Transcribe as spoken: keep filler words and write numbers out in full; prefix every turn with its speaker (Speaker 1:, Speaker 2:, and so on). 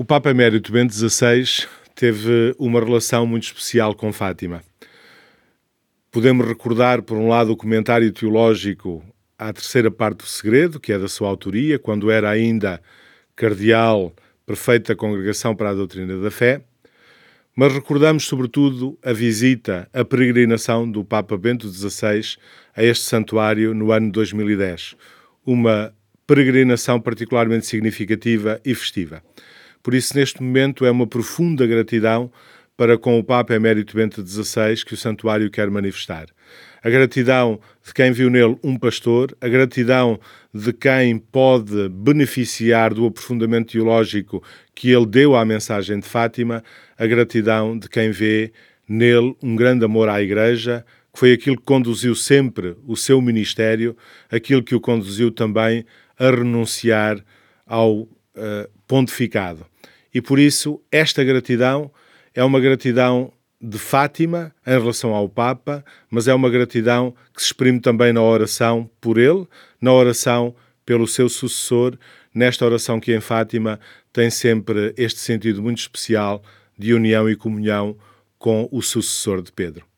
Speaker 1: O Papa Emérito Bento dezasseis teve uma relação muito especial com Fátima. Podemos recordar, por um lado, o comentário teológico à terceira parte do Segredo, que é da sua autoria, quando era ainda cardeal prefeito da Congregação para a Doutrina da Fé, mas recordamos, sobretudo, a visita, a peregrinação do Papa Bento dezasseis a este santuário no ano dois mil e dez, uma peregrinação particularmente significativa e festiva. Por isso, neste momento, é uma profunda gratidão para com o Papa Emérito Bento dezasseis que o santuário quer manifestar. A gratidão de quem viu nele um pastor, a gratidão de quem pode beneficiar do aprofundamento teológico que ele deu à mensagem de Fátima, a gratidão de quem vê nele um grande amor à Igreja, que foi aquilo que conduziu sempre o seu ministério, aquilo que o conduziu também a renunciar ao uh, pontificado. E por isso, esta gratidão é uma gratidão de Fátima em relação ao Papa, mas é uma gratidão que se exprime também na oração por ele, na oração pelo seu sucessor, nesta oração que em Fátima tem sempre este sentido muito especial de união e comunhão com o sucessor de Pedro.